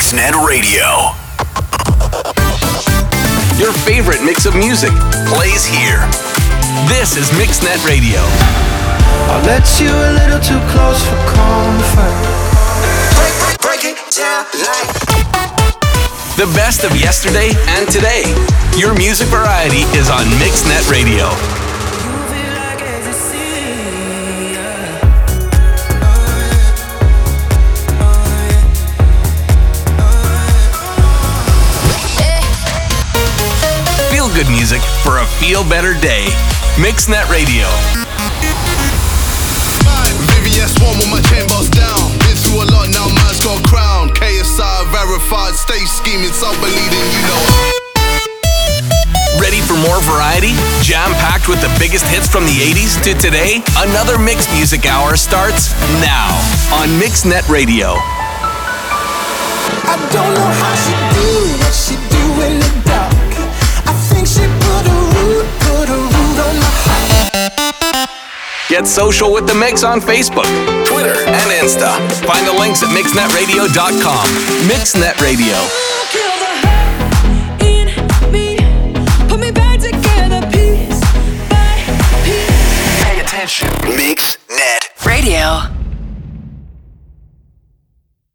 Mixnet Radio. Your favorite mix of music plays here. This is Mixnet Radio. I let you a little too close for comfort. Break it down like the best of yesterday and today. Your music variety is on Mixnet Radio. Good music for a feel-better day. Mixnet Radio. VVS one with my chain boss down. Been through a lot now, man's got crown. KSI verified, stage scheming, so believing, you know. Ready for more variety? Jam-packed with the biggest hits from the 80s to today? Another Mix Music Hour starts now on Mixnet Radio. I don't know how she do what she do in the dark. She put a root on my heart. Get social with the Mix on Facebook, Twitter, and Insta. Find the links at mixnetradio.com. Mixnet Radio. Kill the hurt in me. Put me back together piece by piece. Pay attention. Mixnet Radio.